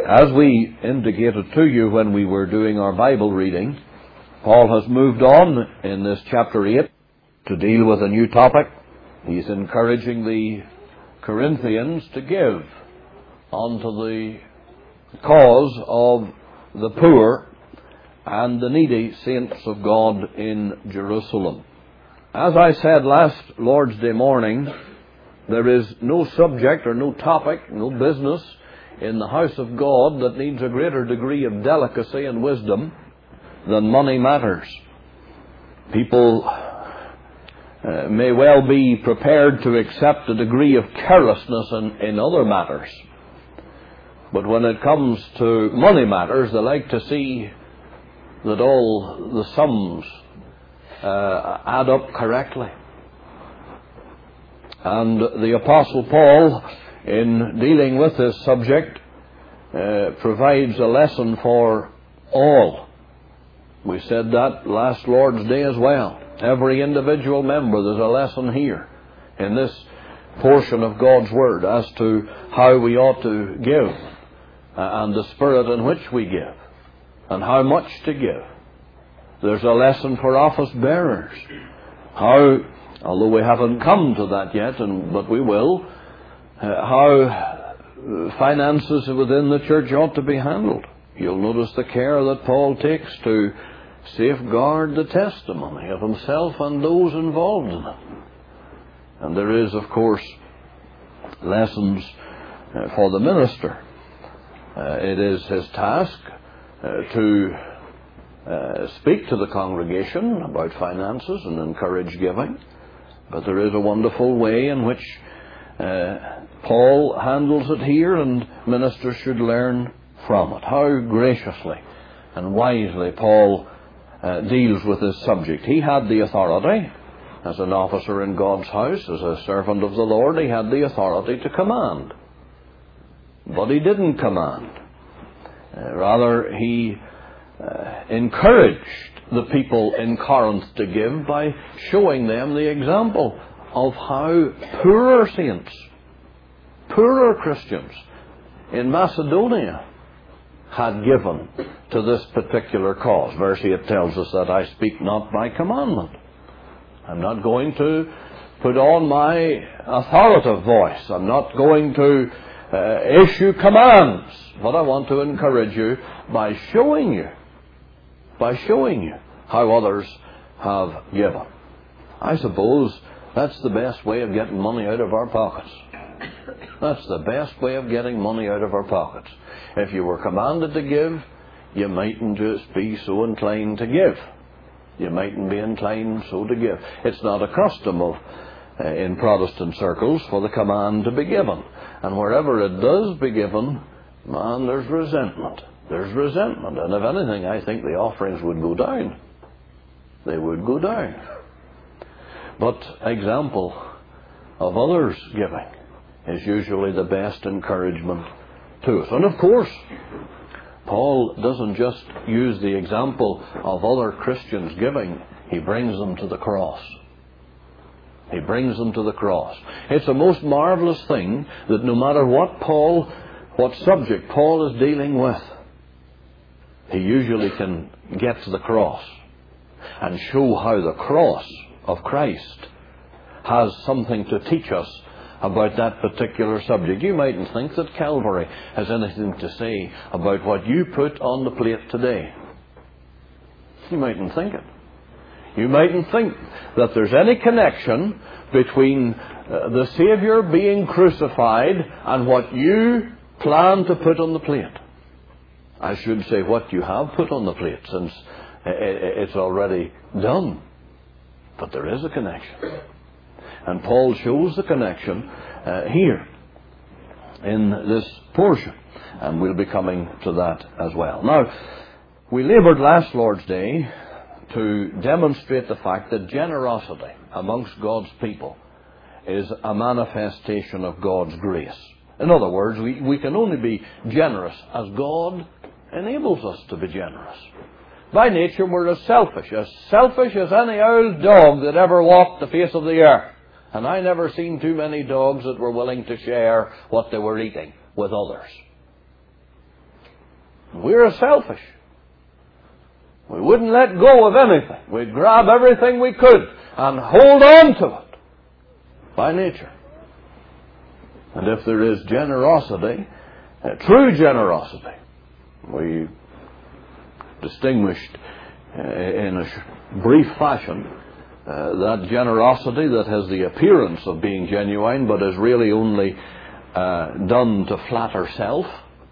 As we indicated to you when we were doing our Bible reading, Paul has moved on in this chapter 8 to deal with a new topic. He's encouraging the Corinthians to give unto the cause of the poor and the needy saints of God in Jerusalem. As I said last Lord's Day morning, there is no subject or no topic, no business in the house of God that needs a greater degree of delicacy and wisdom than money matters. People may well be prepared to accept a degree of carelessness in other matters, but when it comes to money matters, they like to see that all the sums add up correctly. And the Apostle Paul, in dealing with this subject, provides a lesson for all. We said that last Lord's Day as well. Every individual member, there's a lesson here in this portion of God's Word as to how we ought to give and the spirit in which we give and how much to give. There's a lesson for office bearers. How, although we haven't come to that yet, but we will, how finances within the church ought to be handled. You'll notice the care that Paul takes to safeguard the testimony of himself and those involved in it. And there is, of course, lessons for the minister. It is his task to speak to the congregation about finances and encourage giving. But there is a wonderful way in which Paul handles it here, and ministers should learn from it. How graciously and wisely Paul deals with this subject. He had the authority, as an officer in God's house, as a servant of the Lord, he had the authority to command. But he didn't command. Rather, he encouraged the people in Corinth to give by showing them the example of how poorer saints, poorer Christians in Macedonia had given to this particular cause. Verse 8 tells us that I speak not by commandment. I'm not going to put on my authoritative voice. I'm not going to issue commands. But I want to encourage you by showing you how others have given. I suppose that's the best way of getting money out of our pockets. That's the best way of getting money out of our pockets. If you were commanded to give, you mightn't just be so inclined to give. You mightn't be inclined so to give. It's not a custom in Protestant circles for the command to be given. And wherever it does be given, man, there's resentment. There's resentment. And if anything, I think the offerings would go down. They would go down. But example of others giving is usually the best encouragement to us. And of course, Paul doesn't just use the example of other Christians giving. He brings them to the cross. He brings them to the cross. It's a most marvelous thing that no matter what subject Paul is dealing with, he usually can get to the cross and show how the cross of Christ has something to teach us about that particular subject. You mightn't think that Calvary has anything to say about what you put on the plate today. You mightn't think it. You mightn't think that there's any connection between the Savior being crucified and what you plan to put on the plate. I should say what you have put on the plate, since it's already done. But there is a connection. And Paul shows the connection here in this portion. And we'll be coming to that as well. Now, we laboured last Lord's Day to demonstrate the fact that generosity amongst God's people is a manifestation of God's grace. In other words, we can only be generous as God enables us to be generous. By nature, we're as selfish as any old dog that ever walked the face of the earth. And I never seen too many dogs that were willing to share what they were eating with others. we're selfish. We wouldn't let go of anything. We'd grab everything we could and hold on to it by nature. And if there is generosity, true generosity, we distinguished in a brief fashion that generosity that has the appearance of being genuine but is really only done to flatter self.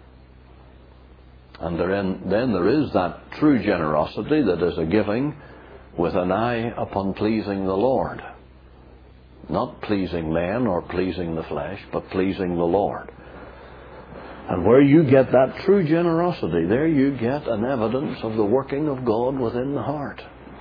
And then there is that true generosity that is a giving with an eye upon pleasing the Lord. Not pleasing men or pleasing the flesh, but pleasing the Lord. And where you get that true generosity, there you get an evidence of the working of God within the heart.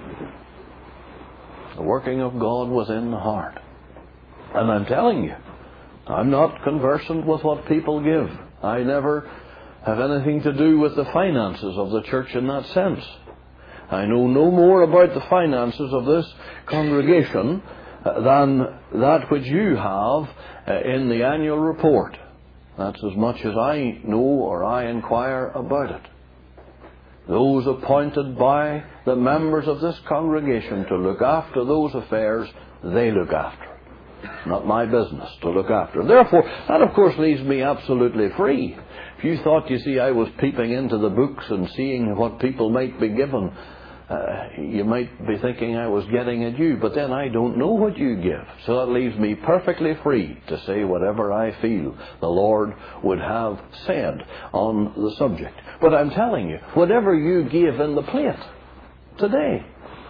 The working of God within the heart. And I'm telling you, I'm not conversant with what people give. I never have anything to do with the finances of the church in that sense. I know no more about the finances of this congregation than that which you have in the annual report. That's as much as I know or I inquire about it. Those appointed by the members of this congregation to look after those affairs, they look after it. It's not my business to look after it. Therefore, that of course leaves me absolutely free. If you thought, you see, I was peeping into the books and seeing what people might be given, you might be thinking I was getting at you, but then I don't know what you give. So that leaves me perfectly free to say whatever I feel the Lord would have said on the subject. But I'm telling you, whatever you give in the plate today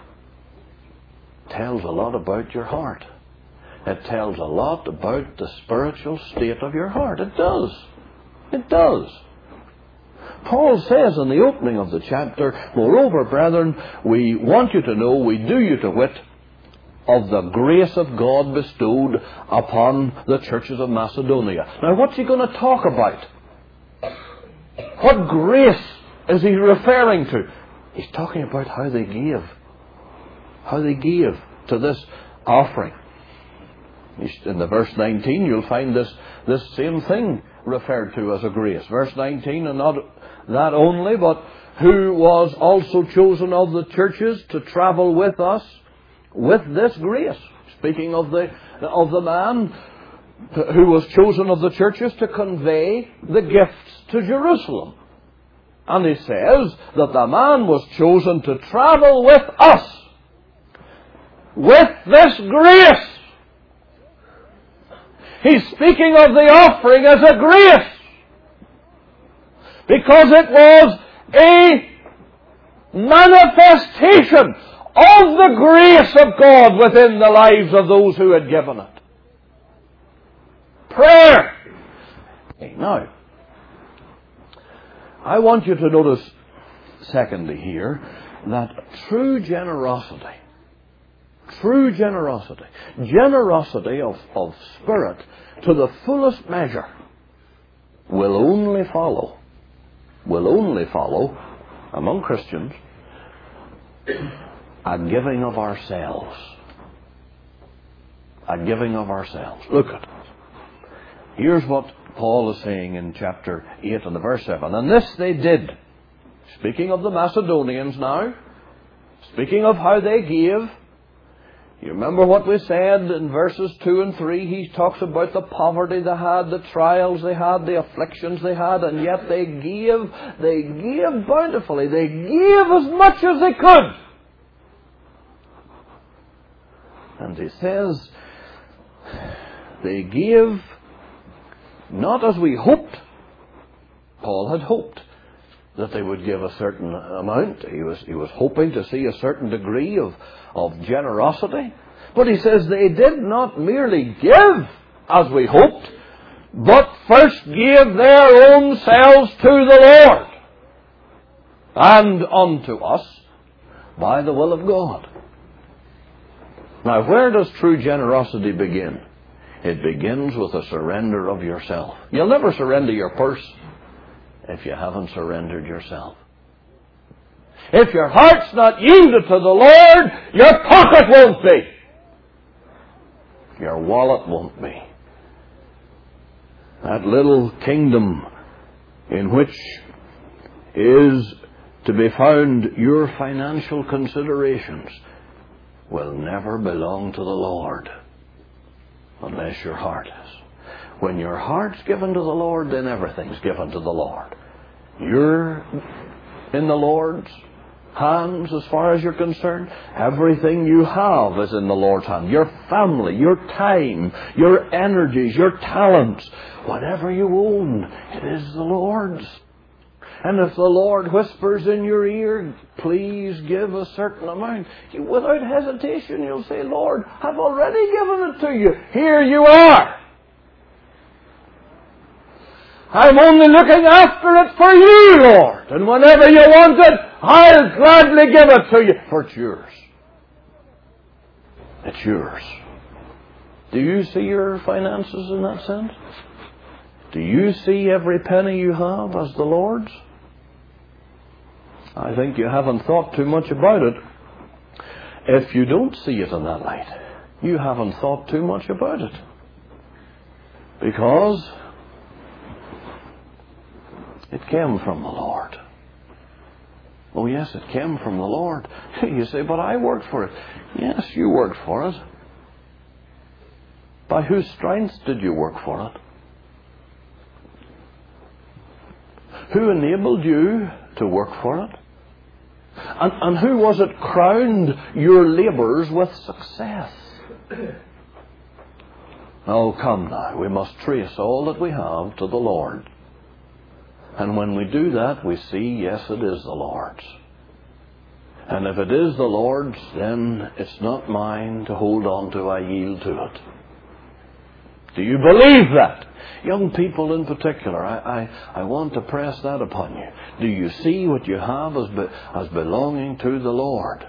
tells a lot about your heart. It tells a lot about the spiritual state of your heart. It does. It does. Paul says in the opening of the chapter, "Moreover, brethren, we want you to know, we do you to wit, of the grace of God bestowed upon the churches of Macedonia." Now, what's he going to talk about? What grace is he referring to? He's talking about how they gave. How they gave to this offering. In the verse 19, you'll find this same thing referred to as a grace. Verse 19, "And not that only, but who was also chosen of the churches to travel with us with this grace." Speaking of the man who was chosen of the churches to convey the gifts to Jerusalem. And he says that the man was chosen to travel with us with this grace. He's speaking of the offering as a grace, because it was a manifestation of the grace of God within the lives of those who had given it. Prayer. Okay, now, I want you to notice, secondly here, that true generosity of spirit to the fullest measure will only follow among Christians a giving of ourselves. A giving of ourselves. Look at it. Here's what Paul is saying in chapter 8 and verse 7. "And this they did." Speaking of the Macedonians now. Speaking of how they gave. You remember what we said in verses 2 and 3? He talks about the poverty they had, the trials they had, the afflictions they had, and yet they gave bountifully. They gave as much as they could. And he says, they gave not as we hoped. Paul had hoped that they would give a certain amount. He was hoping to see a certain degree of generosity. But he says they did not merely give as we hoped, but first gave their own selves to the Lord and unto us by the will of God. Now, where does true generosity begin? It begins with a surrender of yourself. You'll never surrender your purse if you haven't surrendered yourself. If your heart's not yielded to the Lord, your pocket won't be. Your wallet won't be. That little kingdom in which is to be found your financial considerations will never belong to the Lord unless your heart is. When your heart's given to the Lord, then everything's given to the Lord. You're in the Lord's hands as far as you're concerned. Everything you have is in the Lord's hand. Your family, your time, your energies, your talents, whatever you own, it is the Lord's. And if the Lord whispers in your ear, please give a certain amount, without hesitation you'll say, Lord, I've already given it to you. Here you are. I'm only looking after it for you, Lord. And whenever you want it, I'll gladly give it to you. For it's yours. It's yours. Do you see your finances in that sense? Do you see every penny you have as the Lord's? I think you haven't thought too much about it. If you don't see it in that light, you haven't thought too much about it. Because it came from the Lord. Oh yes, it came from the Lord. You say, but I worked for it. Yes, you worked for it. By whose strength did you work for it? Who enabled you to work for it? And who was it crowned your labours with success? Oh, come now. We must trace all that we have to the Lord. And when we do that, we see, yes, it is the Lord's. And if it is the Lord's, then it's not mine to hold on to. I yield to it. Do you believe that? Young people in particular, I want to press that upon you. Do you see what you have as belonging to the Lord?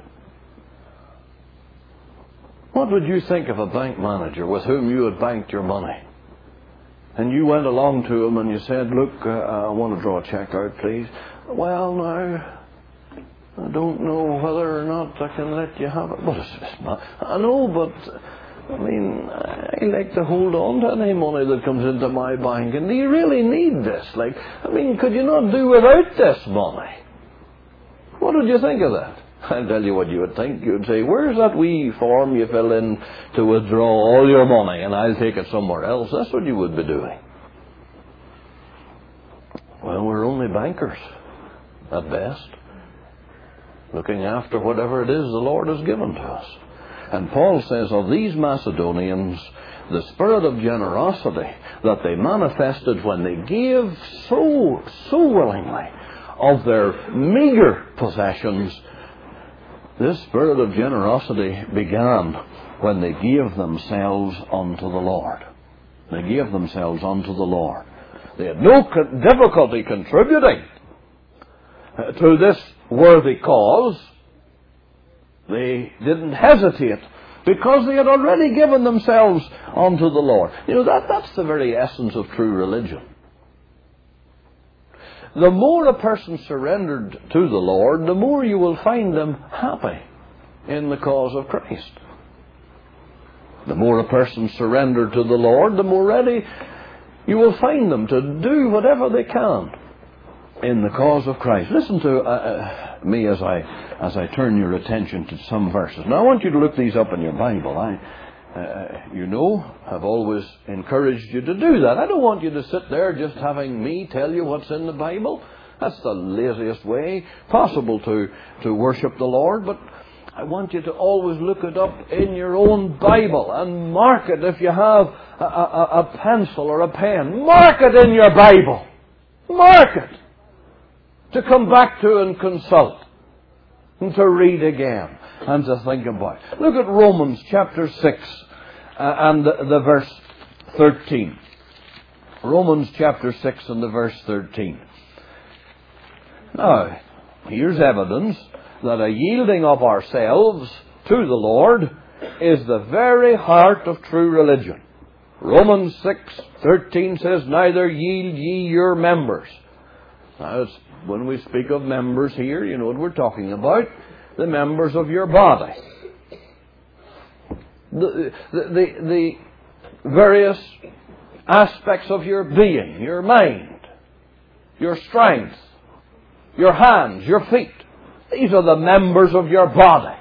What would you think of a bank manager with whom you had banked your money? And you went along to him and you said, look, I want to draw a check out, please. Well, now, I don't know whether or not I can let you have it. But it's not. I know, but I mean, I like to hold on to any money that comes into my bank. And do you really need this? Could you not do without this money? What would you think of that? I'll tell you what you would think. You'd say, where's that wee form you fill in to withdraw all your money and I'll take it somewhere else? That's what you would be doing. Well, we're only bankers, at best, looking after whatever it is the Lord has given to us. And Paul says of these Macedonians, the spirit of generosity that they manifested when they gave so willingly of their meager possessions, this spirit of generosity began when they gave themselves unto the Lord. They gave themselves unto the Lord. They had no difficulty contributing to this worthy cause. They didn't hesitate because they had already given themselves unto the Lord. That's the very essence of true religion. The more a person surrendered to the Lord, the more you will find them happy in the cause of Christ. The more a person surrendered to the Lord, the more ready you will find them to do whatever they can in the cause of Christ. Listen to me as I turn your attention to some verses. Now I want you to look these up in your Bible. I've always encouraged you to do that. I don't want you to sit there just having me tell you what's in the Bible. That's the laziest way possible to worship the Lord. But I want you to always look it up in your own Bible and mark it if you have a pencil or a pen. Mark it in your Bible. Mark it. To come back to and consult. And to read again. And to think about. Look at Romans chapter 6 and the verse 13. Romans chapter 6 and the verse 13. Now, here's evidence that a yielding of ourselves to the Lord is the very heart of true religion. Romans 6:13 says, neither yield ye your members. Now, when we speak of members here, you know what we're talking about. The members of your body. The various aspects of your being, your mind, your strength, your hands, your feet. These are the members of your body.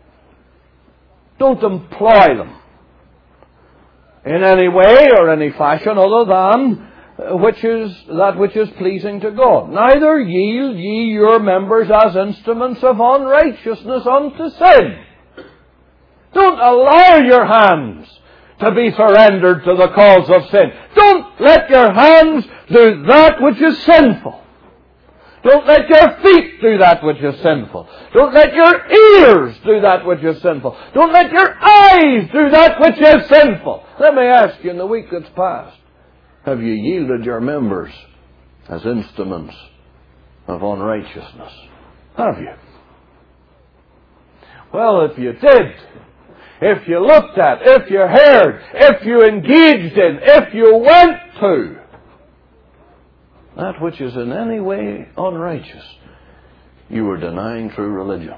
Don't employ them in any way or any fashion other than that which is pleasing to God. Neither yield ye your members as instruments of unrighteousness unto sin. Don't allow your hands to be surrendered to the cause of sin. Don't let your hands do that which is sinful. Don't let your feet do that which is sinful. Don't let your ears do that which is sinful. Don't let your eyes do that which is sinful. Let me ask you, in the week that's passed, have you yielded your members as instruments of unrighteousness? Have you? Well, if you did, if you looked at, if you heard, if you engaged in, if you went to that which is in any way unrighteous, you are denying true religion.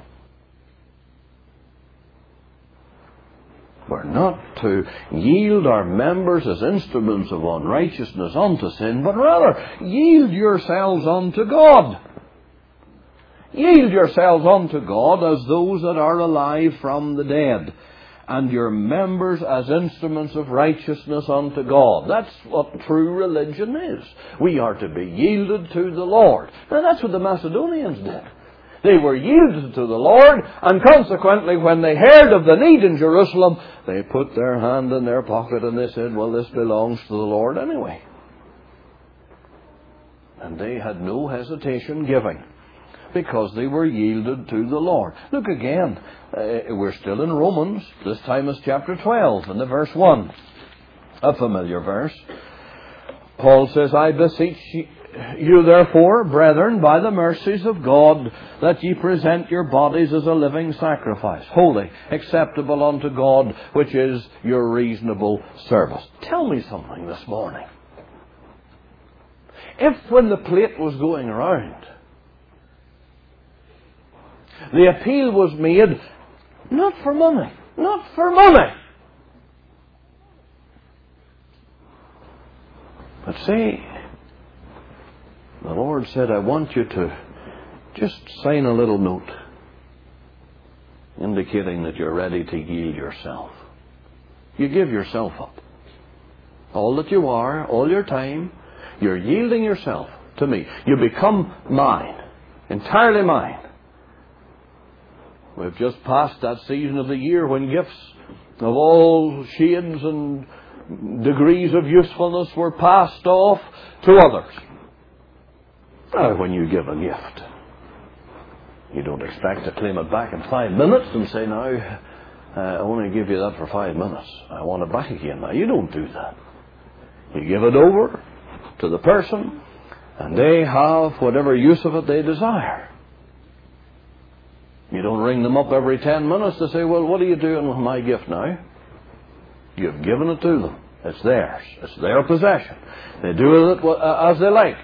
We're not to yield our members as instruments of unrighteousness unto sin, but rather yield yourselves unto God. Yield yourselves unto God as those that are alive from the dead, and your members as instruments of righteousness unto God. That's what true religion is. We are to be yielded to the Lord. Now that's what the Macedonians did. They were yielded to the Lord, and consequently when they heard of the need in Jerusalem, they put their hand in their pocket and they said, well, this belongs to the Lord anyway. And they had no hesitation giving, because they were yielded to the Lord. Look again, we're still in Romans. This time it's chapter 12 and the verse 1. A familiar verse. Paul says, I beseech you therefore, brethren, by the mercies of God, that ye present your bodies as a living sacrifice, holy, acceptable unto God, which is your reasonable service. Tell me something this morning. If when the plate was going around, the appeal was made, not for money, not for money, but see, the Lord said, I want you to just sign a little note indicating that you're ready to yield yourself. You give yourself up. All that you are, all your time, you're yielding yourself to me. You become mine, entirely mine. We've just passed that season of the year when gifts of all shades and degrees of usefulness were passed off to others. Now, when you give a gift, you don't expect to claim it back in 5 minutes and say, now, I only give you that for 5 minutes. I want it back again. Now, you don't do that. You give it over to the person, and they have whatever use of it they desire. You don't ring them up every 10 minutes to say, well, what are you doing with my gift now? You've given it to them. It's theirs. It's their possession. They do with it as they like.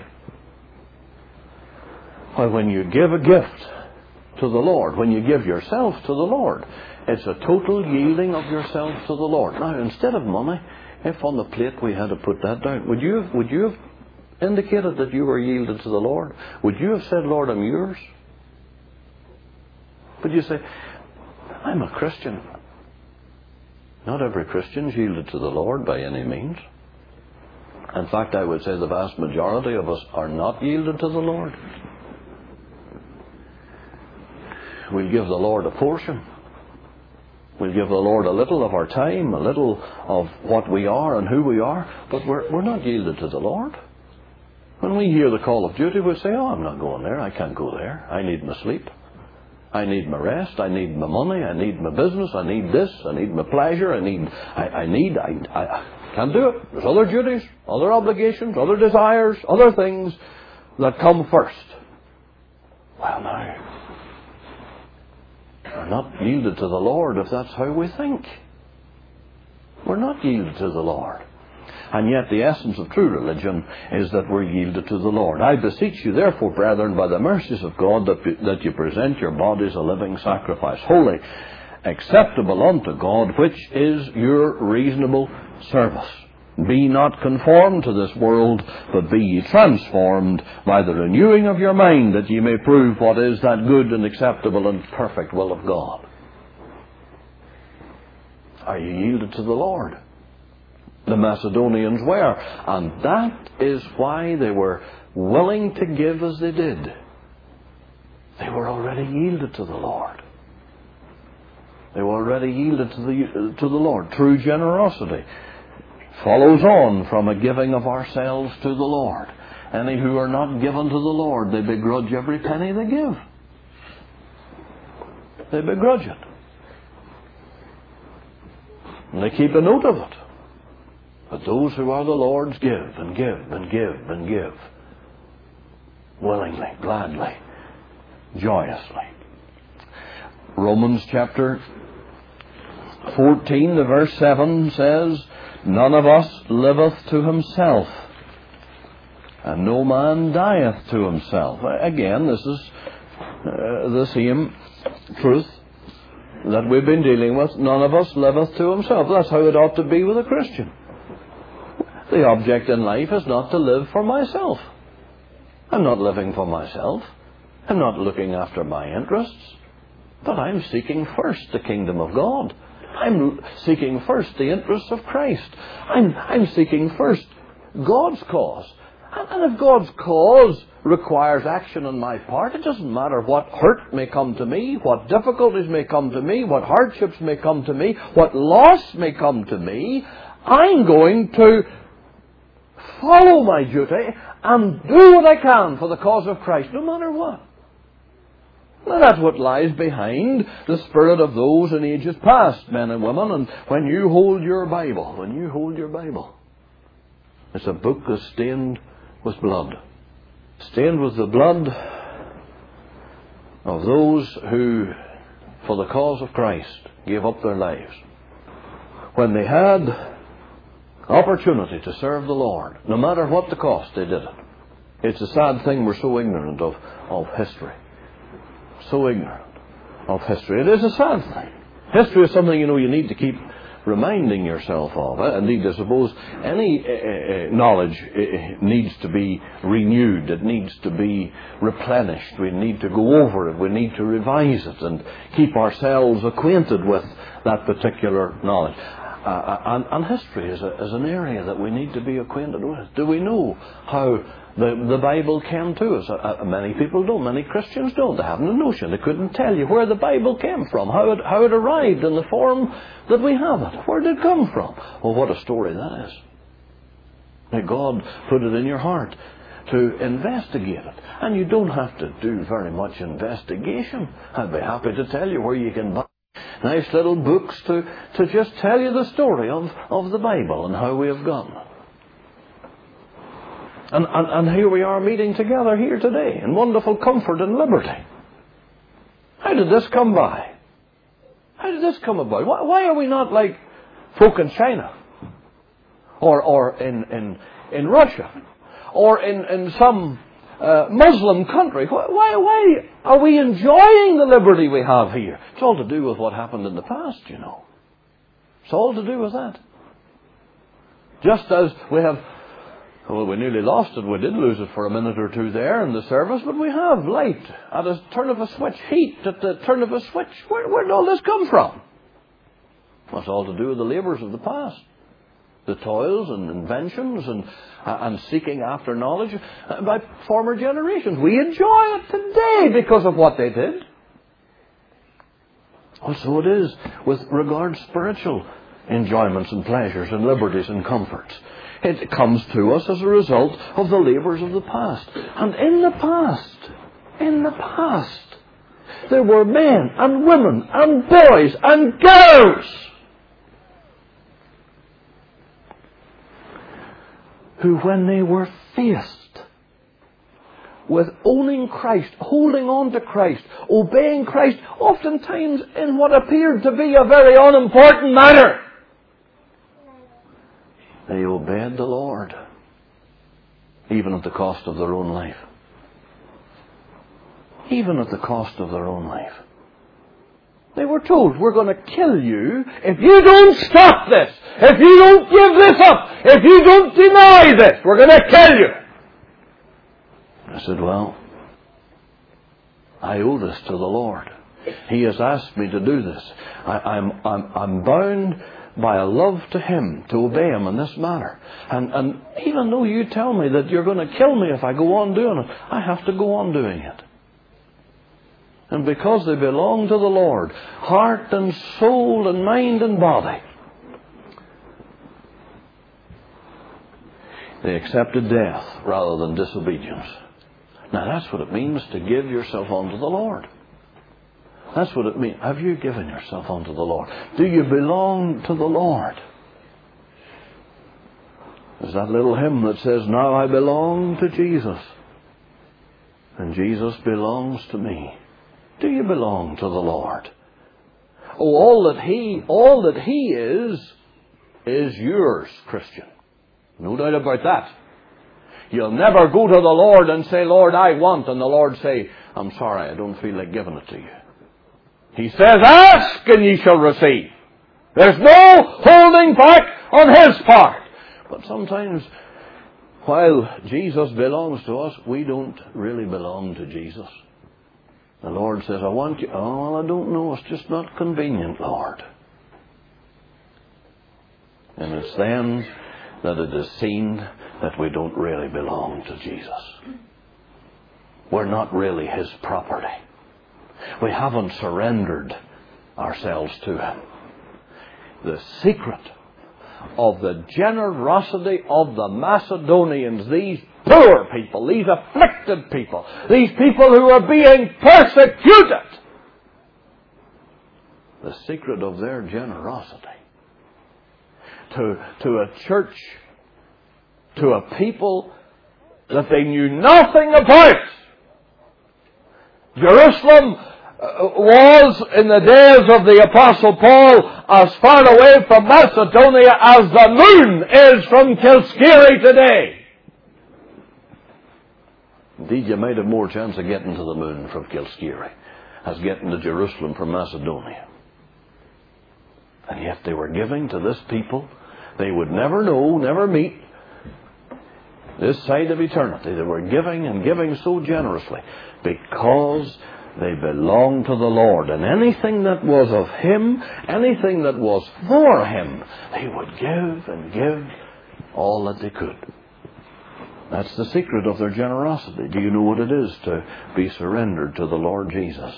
Well, when you give a gift to the Lord, when you give yourself to the Lord, it's a total yielding of yourself to the Lord. Now, instead of money, if on the plate we had to put that down, would you have indicated that you were yielded to the Lord? Would you have said, Lord, I'm yours? Would you say, I'm a Christian? Not every Christian is yielded to the Lord by any means. In fact, I would say the vast majority of us are not yielded to the Lord. We'll give the Lord a portion. We'll give the Lord a little of our time, a little of what we are and who we are, but we're not yielded to the Lord. When we hear the call of duty, we'll say, oh, I'm not going there. I can't go there. I need my sleep. I need my rest. I need my money. I need my business. I need this. I need my pleasure. I can't do it. There's other duties, other obligations, other desires, other things that come first. Well, now, we're not yielded to the Lord if that's how we think. We're not yielded to the Lord. And yet the essence of true religion is that we're yielded to the Lord. I beseech you, therefore, brethren, by the mercies of God, that you present your bodies a living sacrifice, holy, acceptable unto God, which is your reasonable service. Be not conformed to this world, but be ye transformed by the renewing of your mind, that ye may prove what is that good and acceptable and perfect will of God. Are you yielded to the Lord? The Macedonians were. And that is why they were willing to give as they did. They were already yielded to the Lord. They were already yielded to the Lord. True generosity follows on from a giving of ourselves to the Lord. Any who are not given to the Lord, they begrudge every penny they give. They begrudge it. And they keep a note of it. But those who are the Lord's give and give and give and give. Willingly, gladly, joyously. Romans chapter 14, the verse 7 says, None of us liveth to himself, and no man dieth to himself. Again, this is the same truth that we've been dealing with. None of us liveth to himself. That's how it ought to be with a Christian. The object in life is not to live for myself. I'm not living for myself. I'm not looking after my interests. But I'm seeking first the kingdom of God. I'm seeking first the interests of Christ. I'm seeking first God's cause. And if God's cause requires action on my part, it doesn't matter what hurt may come to me, what difficulties may come to me, what hardships may come to me, what loss may come to me. I'm going to follow my duty and do what I can for the cause of Christ, no matter what. Now, that's what lies behind the spirit of those in ages past, men and women. And when you hold your Bible, it's a book that's stained with blood. Stained with the blood of those who, for the cause of Christ, gave up their lives. When they had opportunity to serve the Lord, no matter what the cost, they did it. It's a sad thing we're so ignorant of history. So ignorant of history. It is a sad thing. History is something, you need to keep reminding yourself of. Indeed, I suppose any knowledge needs to be renewed. It needs to be replenished. We need to go over it. We need to revise it and keep ourselves acquainted with that particular knowledge. And history is an area that we need to be acquainted with. Do we know how the Bible came to us? Many people don't. Many Christians don't. They haven't a notion. They couldn't tell you where the Bible came from, how it arrived in the form that we have it. Where did it come from? Well, what a story that is. May God put it in your heart to investigate it. And you don't have to do very much investigation. I'd be happy to tell you where you can buy nice little books to just tell you the story of the Bible and how we have gotten it. And here we are meeting together here today in wonderful comfort and liberty. How did this come by? How did this come about? Why are we not like folk in China? Or in Russia? Or in some Muslim country? Why are we enjoying the liberty we have here? It's all to do with what happened in the past, It's all to do with that. Just as we have... Well, we nearly lost it. We did lose it for a minute or two there in the service, but we have light at a turn of a switch, heat at the turn of a switch. Where did all this come from? Well, it's all to do with the labours of the past. The toils and inventions and seeking after knowledge by former generations. We enjoy it today because of what they did. Well, so it is with regard to spiritual enjoyments and pleasures and liberties and comforts. It comes to us as a result of the labours of the past. And in the past, there were men and women and boys and girls who, when they were faced with owning Christ, holding on to Christ, obeying Christ, oftentimes in what appeared to be a very unimportant matter, they obeyed the Lord, even at the cost of their own life. Even at the cost of their own life. They were told, we're going to kill you if you don't stop this. if you don't give this up, if you don't deny this, we're going to kill you. I said, well, I owe this to the Lord. He has asked me to do this. I'm bound by a love to Him, to obey Him in this matter. And even though you tell me that you're going to kill me if I go on doing it, I have to go on doing it. And because they belong to the Lord, heart and soul and mind and body, they accepted death rather than disobedience. Now that's what it means to give yourself unto the Lord. That's what it means. Have you given yourself unto the Lord? Do you belong to the Lord? There's that little hymn that says, now I belong to Jesus, and Jesus belongs to me. Do you belong to the Lord? Oh, all that He is yours, Christian. No doubt about that. You'll never go to the Lord and say, Lord, I want, and the Lord say, I'm sorry, I don't feel like giving it to you. He says, ask and ye shall receive. There's no holding back on His part. But sometimes, while Jesus belongs to us, we don't really belong to Jesus. The Lord says, I want you. Oh, well, I don't know. It's just not convenient, Lord. And it's then that it is seen that we don't really belong to Jesus. We're not really His property. We haven't surrendered ourselves to Him. The secret of the generosity of the Macedonians, these poor people, these afflicted people, these people who are being persecuted, the secret of their generosity to a church, to a people that they knew nothing about. Jerusalem was, in the days of the Apostle Paul, as far away from Macedonia as the moon is from Kilskeery today. Indeed, you might have more chance of getting to the moon from Kilskeery as getting to Jerusalem from Macedonia. And yet they were giving to this people they would never know, never meet, this side of eternity. They were giving and giving so generously because they belonged to the Lord. And anything that was of Him, anything that was for Him, they would give and give all that they could. That's the secret of their generosity. Do you know what it is to be surrendered to the Lord Jesus?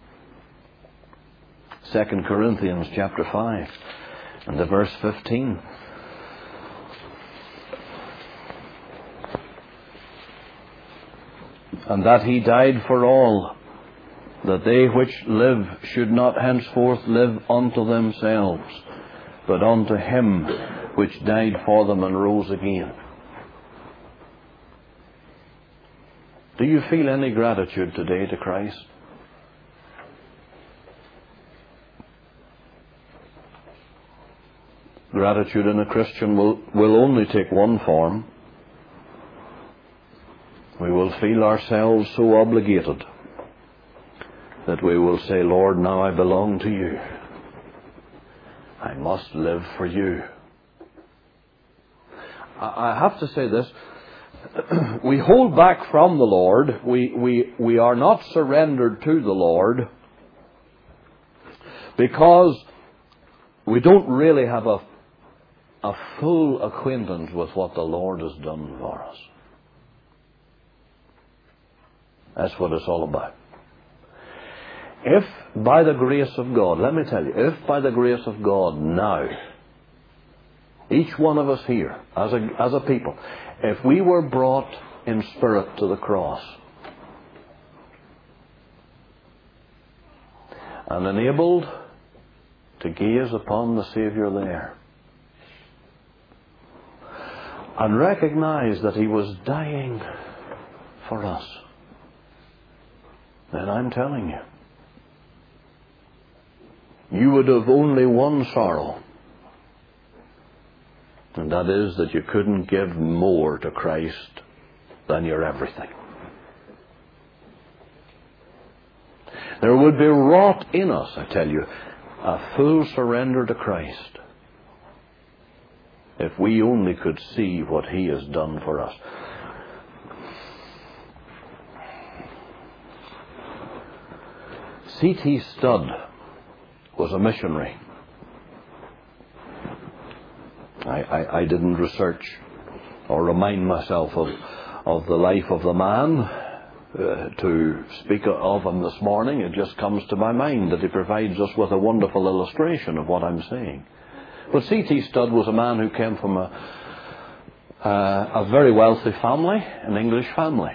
2 Corinthians chapter 5 and the verse 15. And that He died for all, that they which live should not henceforth live unto themselves, but unto Him which died for them and rose again. Do you feel any gratitude today to Christ? Gratitude in a Christian will only take one form. We will feel ourselves so obligated that we will say, Lord, now I belong to you. I must live for you. I have to say this. We hold back from the Lord. We are not surrendered to the Lord because we don't really have a full acquaintance with what the Lord has done for us. That's what it's all about. If by the grace of God, let me tell you, if by the grace of God now, each one of us here, as a people, if we were brought in spirit to the cross and enabled to gaze upon the Saviour there and recognize that He was dying for us, then I'm telling you, you would have only one sorrow, and that is that you couldn't give more to Christ than your everything. There would be wrought in us, I tell you, a full surrender to Christ. If we only could see what He has done for us. C.T. Studd was a missionary. I didn't research or remind myself of the life of the man to speak of him this morning. It just comes to my mind that he provides us with a wonderful illustration of what I'm saying. But C.T. Studd was a man who came from a very wealthy family, an English family.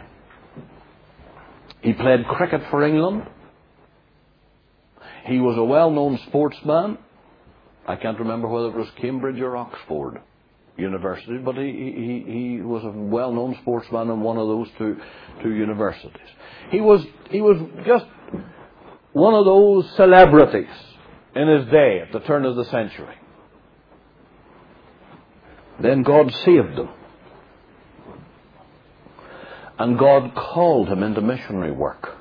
He played cricket for England. He was a well-known sportsman. I can't remember whether it was Cambridge or Oxford University, but he was a well-known sportsman in one of those two universities. He was just one of those celebrities in his day at the turn of the century. Then God saved him. And God called him into missionary work.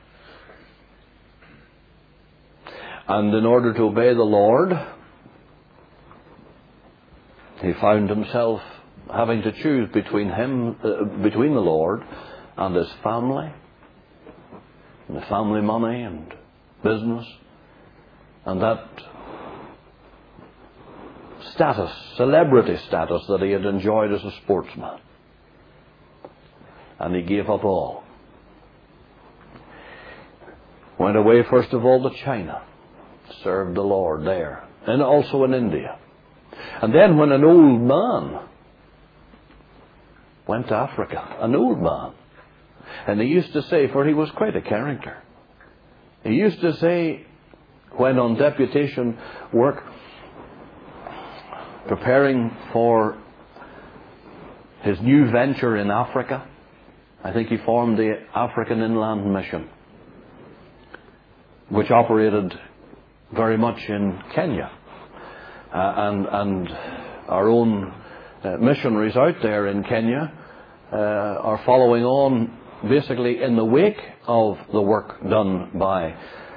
And in order to obey the Lord, he found himself having to choose between the Lord and his family, and the family money and business, and that status, celebrity status that he had enjoyed as a sportsman. And he gave up all. Went away first of all to China, served the Lord there, and also in India. And then when an old man went to Africa, an old man, and he used to say, for he was quite a character, he used to say, when on deputation work, preparing for his new venture in Africa, I think he formed the African Inland Mission, which operated very much in Kenya. And our own missionaries out there in Kenya are following on basically in the wake of the work done by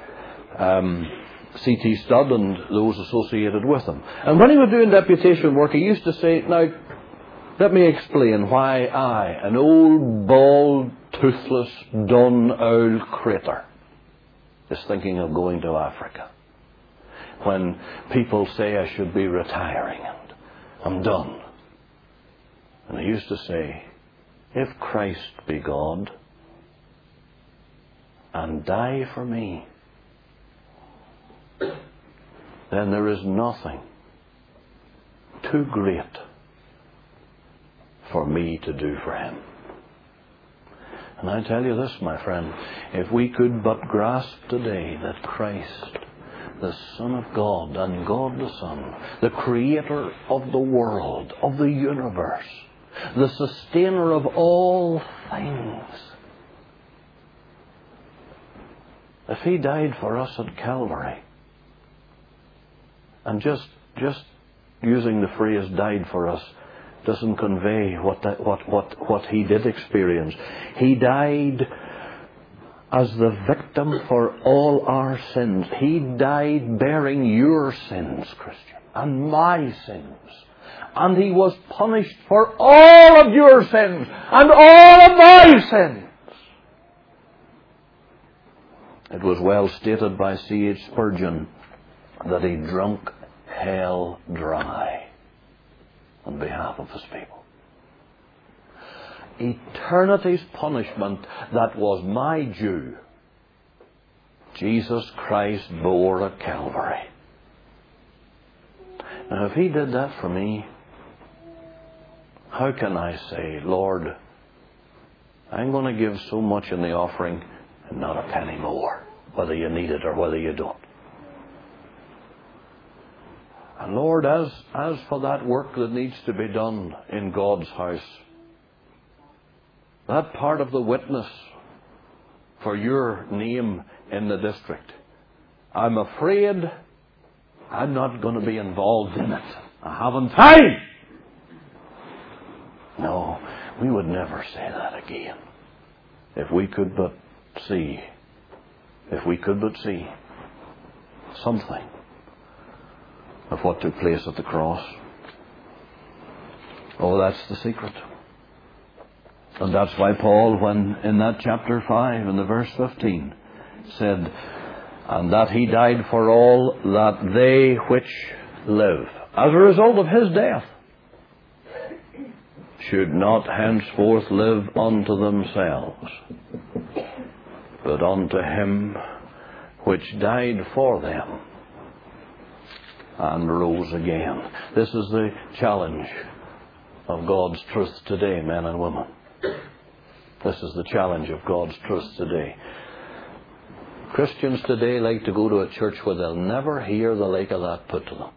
C.T. Studd and those associated with him. And when he was doing deputation work, he used to say, now, let me explain why I, an old, bald, toothless, dun-owl crater, is thinking of going to Africa. When people say I should be retiring and I'm done. And he used to say, if Christ be God and die for me, then there is nothing too great for me to do for him. And I tell you this, my friend, if we could but grasp today that Christ, the Son of God, and God the Son, the Creator of the world, of the universe, the Sustainer of all things, if He died for us at Calvary, and just using the phrase "died for us" doesn't convey what He did experience. He died as the victim for all our sins. He died bearing your sins, Christian, and my sins. And He was punished for all of your sins and all of my sins. It was well stated by C.H. Spurgeon that He drunk hell dry on behalf of His people. Eternity's punishment that was my due, Jesus Christ bore at Calvary. Now, if He did that for me, how can I say, Lord, I'm going to give so much in the offering and not a penny more, whether you need it or whether you don't? And Lord, as for that work that needs to be done in God's house, that part of the witness for your name in the district, I'm afraid I'm not going to be involved in it. I haven't time. No, we would never say that again. If we could but see something of what took place at the cross. Oh, that's the secret. And that's why Paul, when in that chapter 5, in the verse 15, said, and that he died for all, that they which live, as a result of his death, should not henceforth live unto themselves, but unto him which died for them and rose again. This is the challenge of God's truth today, men and women. This is the challenge of God's truth today. Christians today like to go to a church where they'll never hear the like of that put to them.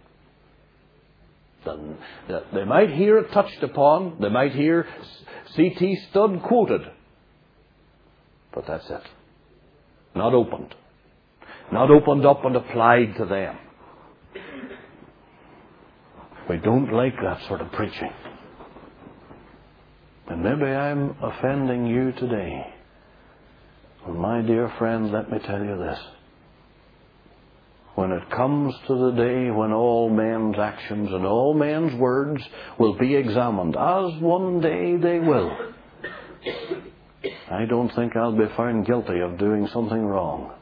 They might hear it touched upon, they might hear C.T. Studd quoted, but that's it. Not opened. Not opened up and applied to them. We don't like that sort of preaching. And maybe I'm offending you today. Well, my dear friend, let me tell you this. When it comes to the day when all men's actions and all men's words will be examined, as one day they will, I don't think I'll be found guilty of doing something wrong.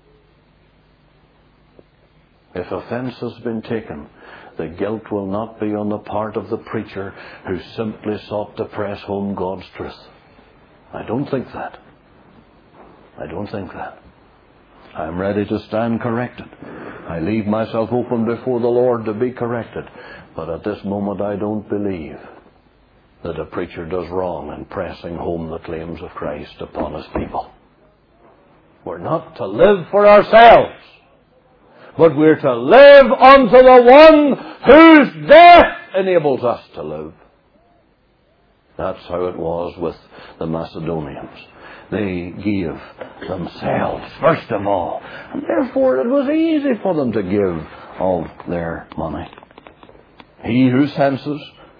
If offence has been taken, the guilt will not be on the part of the preacher who simply sought to press home God's truth. I don't think that. I don't think that. I'm ready to stand corrected. I leave myself open before the Lord to be corrected. But at this moment I don't believe that a preacher does wrong in pressing home the claims of Christ upon his people. We're not to live for ourselves, but we're to live unto the one whose death enables us to live. That's how it was with the Macedonians. They gave themselves first of all, and therefore it was easy for them to give of their money. He who senses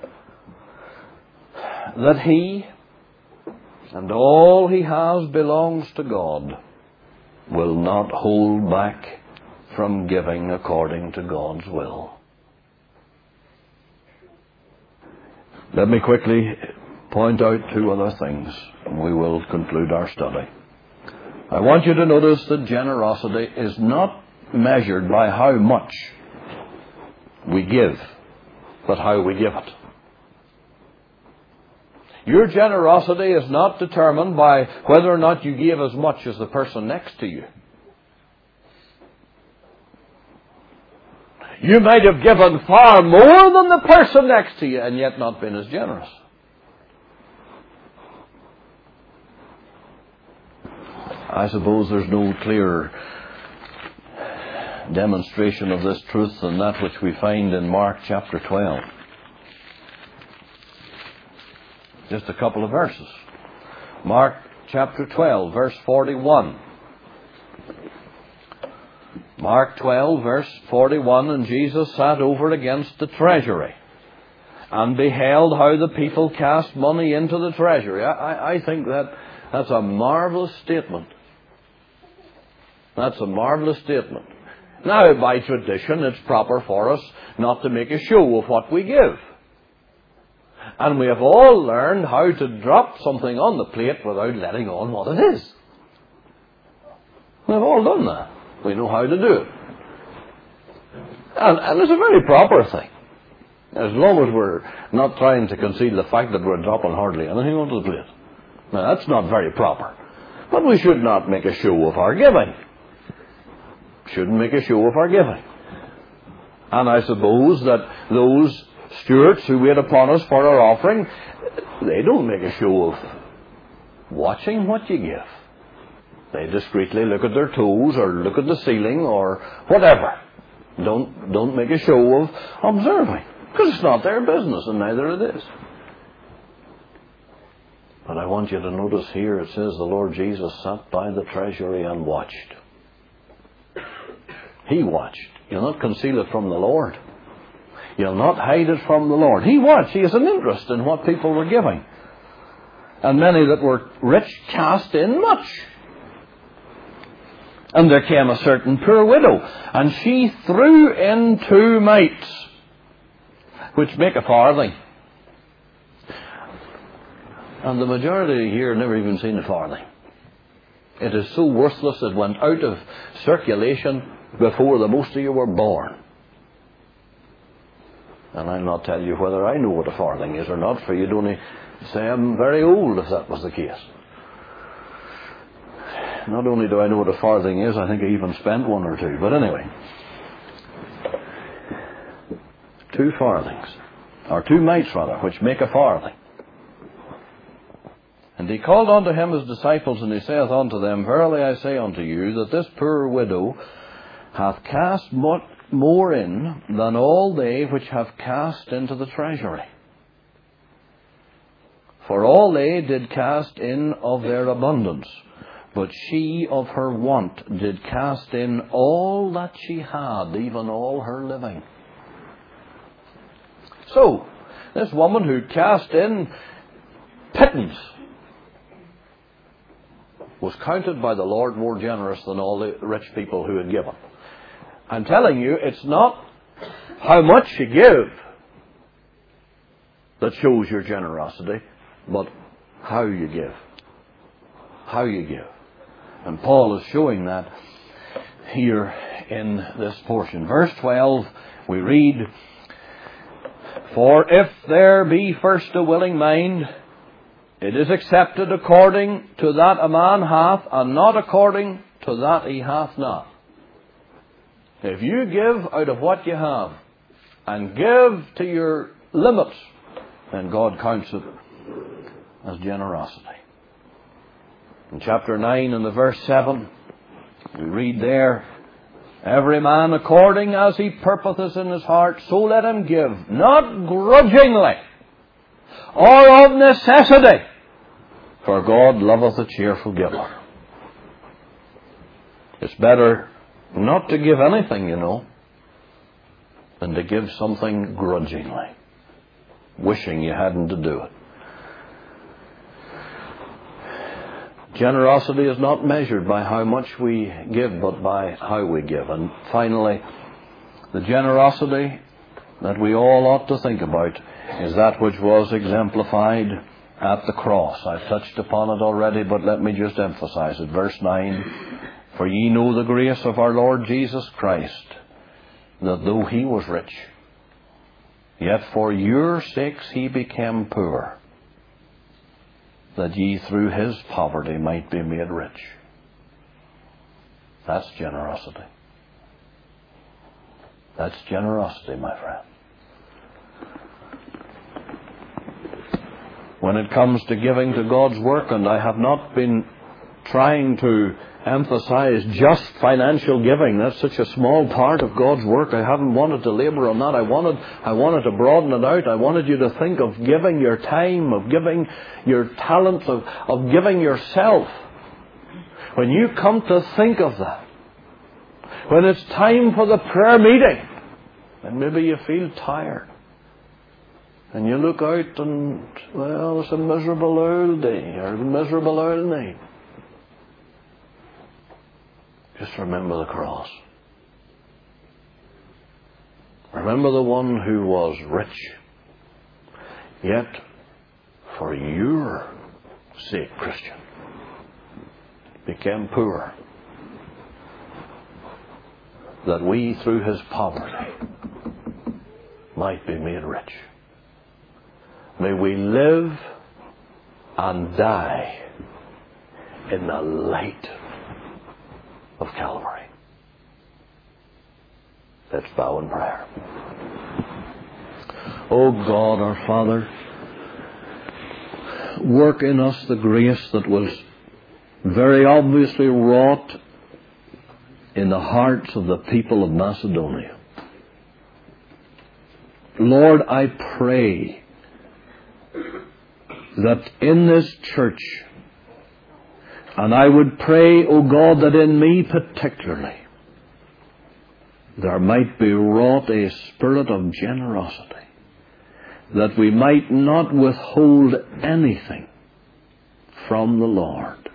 that he and all he has belongs to God will not hold back from giving according to God's will. Let me quickly point out two other things, and we will conclude our study. I want you to notice that generosity is not measured by how much we give, but how we give it. Your generosity is not determined by whether or not you gave as much as the person next to you. You might have given far more than the person next to you and yet not been as generous. I suppose there's no clearer demonstration of this truth than that which we find in Mark chapter 12. Just a couple of verses. Mark chapter 12, verse 41. Mark 12, verse 41, and Jesus sat over against the treasury and beheld how the people cast money into the treasury. I think that's a marvelous statement. That's a marvelous statement. Now, by tradition, it's proper for us not to make a show of what we give. And we have all learned how to drop something on the plate without letting on what it is. We've all done that. We know how to do it. And it's a very proper thing. As long as we're not trying to conceal the fact that we're dropping hardly anything onto the plate. Now, that's not very proper. But we should not make a show of our giving. Shouldn't make a show of our giving. And I suppose that those stewards who wait upon us for our offering, they don't make a show of watching what you give. They discreetly look at their toes or look at the ceiling or whatever. Don't make a show of observing, because it's not their business, and neither it is. But I want you to notice here it says the Lord Jesus sat by the treasury and watched. He watched. You'll not conceal it from the Lord. You'll not hide it from the Lord. He watched. He has an interest in what people were giving. And many that were rich cast in much. And there came a certain poor widow, and she threw in 2 mites, which make a farthing. And the majority here never even seen a farthing. It is so worthless it went out of circulation before the most of you were born. And I'll not tell you whether I know what a farthing is or not, for you'd only say I'm very old if that was the case. Not only do I know what a farthing is, I think I even spent one or two. But anyway, 2 farthings, or 2 mites rather, which make a farthing. And he called unto him his disciples, and he saith unto them, Verily I say unto you, that this poor widow hath cast much more in than all they which have cast into the treasury. For all they did cast in of their abundance, but she of her want did cast in all that she had, even all her living. So, this woman who cast in pittance was counted by the Lord more generous than all the rich people who had given. I'm telling you, it's not how much you give that shows your generosity, but how you give. How you give. And Paul is showing that here in this portion. Verse 12, we read, For if there be first a willing mind, it is accepted according to that a man hath, and not according to that he hath not. If you give out of what you have, and give to your limits, then God counts it as generosity. In chapter 9 and the verse 7, we read there, Every man according as he purposeth in his heart, so let him give, not grudgingly, or of necessity, for God loveth a cheerful giver. It's better not to give anything, than to give something grudgingly, wishing you hadn't to do it. Generosity is not measured by how much we give, but by how we give. And finally, the generosity that we all ought to think about is that which was exemplified at the cross. I've touched upon it already, but let me just emphasize it. Verse 9, For ye know the grace of our Lord Jesus Christ, that though he was rich, yet for your sakes he became poor, that ye through his poverty might be made rich. That's generosity. That's generosity, my friend. When it comes to giving to God's work, and I have not been trying to emphasize just financial giving. That's such a small part of God's work. I haven't wanted to labor on that. I wanted to broaden it out. I wanted you to think of giving your time, of giving your talents, of giving yourself. When you come to think of that, when it's time for the prayer meeting, and maybe you feel tired, and you look out and, well, it's a miserable old day, or a miserable old night. Just remember the cross. Remember the one who was rich, yet for your sake, Christian, became poor, that we through his poverty might be made rich. May we live and die in the light of Calvary. Let's bow in prayer. O God, our Father, work in us the grace that was very obviously wrought in the hearts of the people of Macedonia. Lord, I pray that in this church, and I would pray, O God, that in me particularly, there might be wrought a spirit of generosity, that we might not withhold anything from the Lord.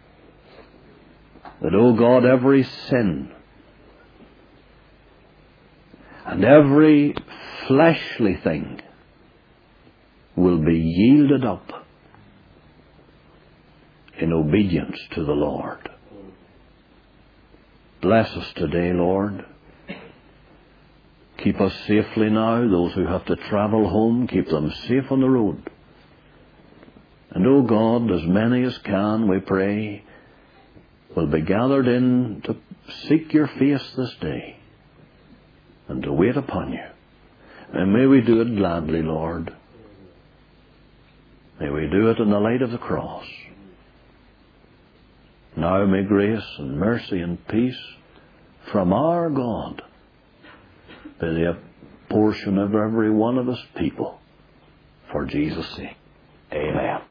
That, O God, every sin and every fleshly thing will be yielded up in obedience to the Lord. Bless us today, Lord. Keep us safely now. Those who have to travel home, keep them safe on the road. And, O God, as many as can, we pray, will be gathered in to seek your face this day and to wait upon you. And may we do it gladly, Lord. May we do it in the light of the cross. Now may grace and mercy and peace from our God be the portion of every one of us people, for Jesus' sake. Amen.